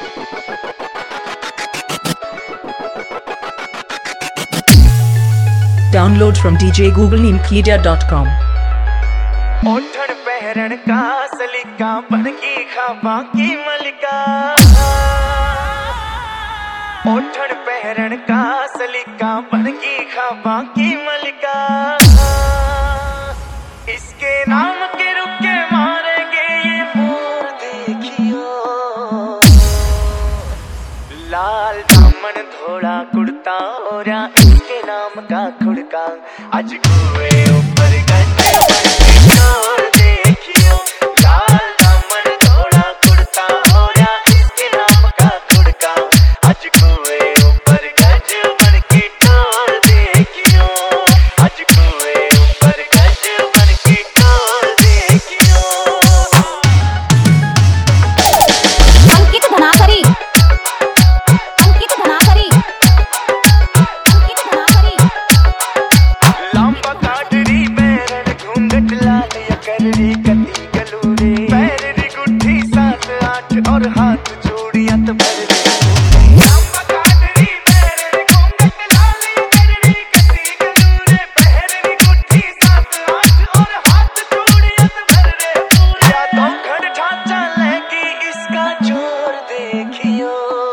Download from djgoogleneampedia.com. ओठन पहरन का सलीका बनगी खाबा की मलिका। ओठन पहरन का सलीका बनगी खाबा की मलिका। इसके नाम के रुके मारेंगे ये मोर देखियो। लाल दामन धोड़ा कुर्ता और इसके नाम का खुड़का। आज कुएं ऊपर गंजे और देखियो। लाल दामन धोड़ा कुर्ता और इसके नाम का खुड़का। आज कुएं ऊपर गज बन की टोर देखियो। आज कुएं ऊपर गज बन की टोर देखियो। अंकित धनाकरी लांबा काटरी बैरन घूंघट लाल या कररी कती गलूरे। पैररी गुट्ठी 7 8 और हाथ जोड़ियां तो भर दे। लांबा काटरी बैरन घूंघट लाल या कररी कती गलूरे। पैररी गुट्ठी 7 8 और हाथ जोड़ियां तो भर दे। पूरा तो खड़ ढांचा लेगी इसका जोर देखियो।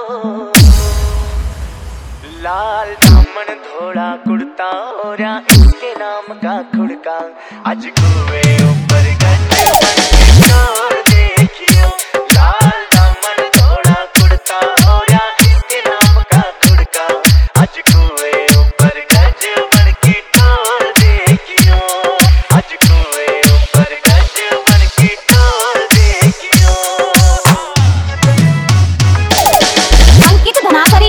लाल दामन धोड़ा कुर्ता और इसके नाम का खुड़का। आज कुएं ऊपर गंजे बन की टोर देखियो। लाल दामन धोड़ा कुर्ता और इसके नाम का खुड़का। आज कुएं ऊपर गज बन की टोर देखियो। आज कुएं ऊपर गज बन की टोर देखियो। अंकित धनाकरी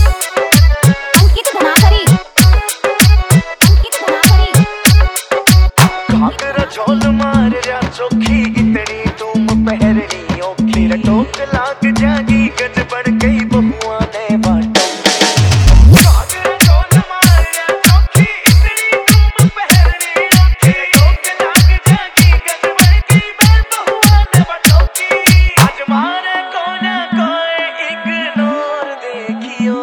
घाघरा झोल मार जा चोखी इतनी तुम पहरनी ओखी। टोक लाग जागी गज बढ़ गई बहुआ ने बाटो। घाघरा झोल मार जा चोखी इतनी तुम पहरनी ओखी। टोक लाग जागी गज बढ़ गई बहुआ ने बाटो की। आज मारे को ना कोई इग्नोर देखियो।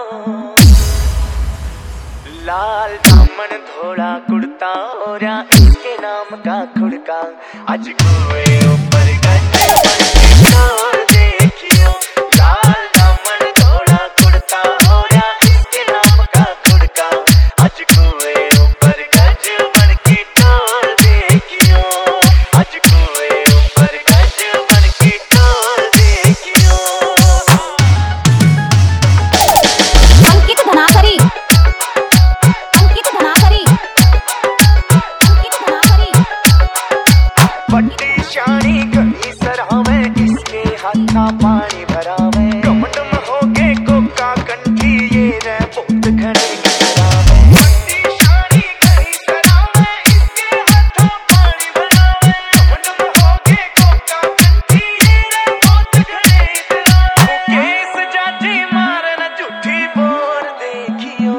लाल दामन धोड़ा कुर्ता और इसके नाम का खुड़का। आज कुएं ऊपर गंजे बन की टोर देखियो। लाल दामन धोड़ा कुर्ता और इसके नाम का खुड़का। आज कुएं ऊपर गज बन की टोर देखियो। आज कुएं ऊपर गज बन की टोर देखियो। अंकित धनाकरी पट्टी शानी घड़ी सरावे इसके हाथा पानी भरावे। कमंडम हो गए कोका कंठी ये रे बहुत घड़े गिरावे। पट्टी शानी घड़ी सरावे इसके हाथा पानी भरावे। कमंडम हो गए कोका कंठी ये रे बहुत घड़े गिरावे। केस जाजी मारना झूठी बोर देखियो।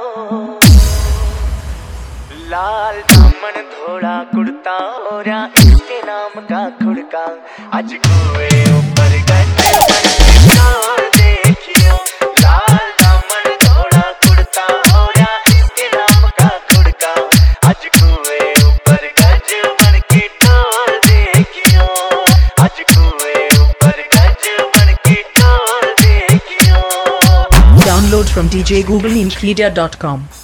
लाल दामन धोड़ा कुर्ता और इसके नाम का खुड़का। आज कुएं ऊपर गंजे बन की टोर देखियो। लाल दामन धोड़ा कुर्ता और इसके नाम का खुड़का। आज कुएं ऊपर गज बन की टोर देखियो। आज कुएं ऊपर गज बन की टोर देखियो। Download from djgoogleneampedia.com.